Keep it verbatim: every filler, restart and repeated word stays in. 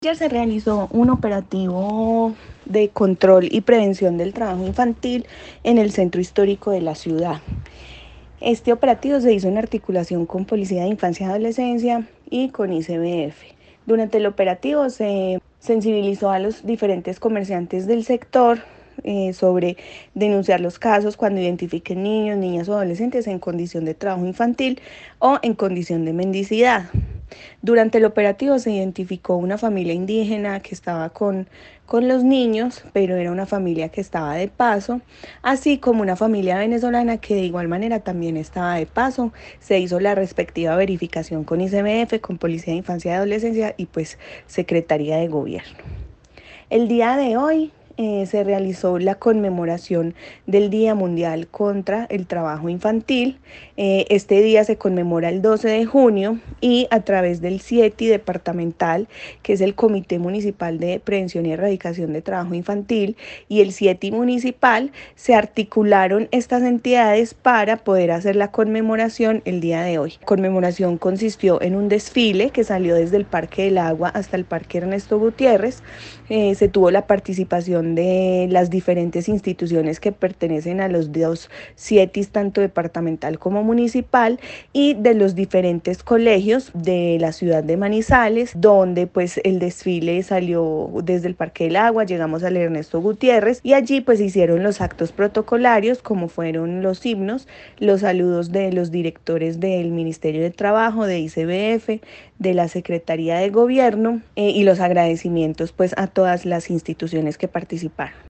Ayer se realizó un operativo de control y prevención del trabajo infantil en el centro histórico de la ciudad. Este operativo se hizo en articulación con Policía de Infancia y Adolescencia y con I C B F. Durante el operativo se sensibilizó a los diferentes comerciantes del sector eh, sobre denunciar los casos cuando identifiquen niños, niñas o adolescentes en condición de trabajo infantil o en condición de mendicidad. Durante el operativo se identificó una familia indígena que estaba con, con los niños, pero era una familia que estaba de paso, así como una familia venezolana que de igual manera también estaba de paso. Se hizo la respectiva verificación con I C B F, con Policía de Infancia y Adolescencia y pues Secretaría de Gobierno. El día de hoy eh, se realizó la conmemoración del Día Mundial contra el Trabajo Infantil. Eh, este día se conmemora el doce de junio y a través del CIETI departamental, que es el Comité Municipal de Prevención y Erradicación de Trabajo Infantil, y el CIETI municipal, se articularon estas entidades para poder hacer la conmemoración el día de hoy. La conmemoración consistió en un desfile que salió desde el Parque del Agua hasta el Parque Ernesto Gutiérrez. Eh, se tuvo la participación de las diferentes instituciones que pertenecen a los dos CIETIs, tanto departamental como municipal, y de los diferentes colegios de la ciudad de Manizales, donde pues el desfile salió desde el Parque del Agua, llegamos al Ernesto Gutiérrez y allí pues hicieron los actos protocolarios como fueron los himnos, los saludos de los directores del Ministerio de Trabajo, de I C B F, de la Secretaría de Gobierno eh, y los agradecimientos pues a todas las instituciones que participaron.